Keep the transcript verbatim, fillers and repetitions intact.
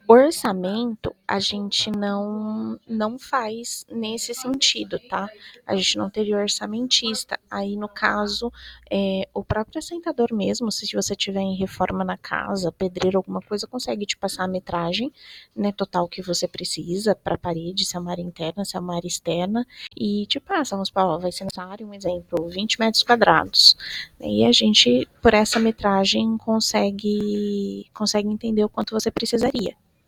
Orçamento, a gente não não faz nesse sentido, tá? A gente não teria orçamentista. Aí, no caso, é, o próprio assentador mesmo, se você tiver em reforma na casa, pedreiro, alguma coisa, consegue te passar a metragem, né, total que você precisa para parede, se é uma área interna, se é uma área externa, e te passa, vamos falar, ó, vai ser necessário, um exemplo, vinte metros quadrados. E a gente, por essa metragem, consegue, consegue entender o quanto você precisaria.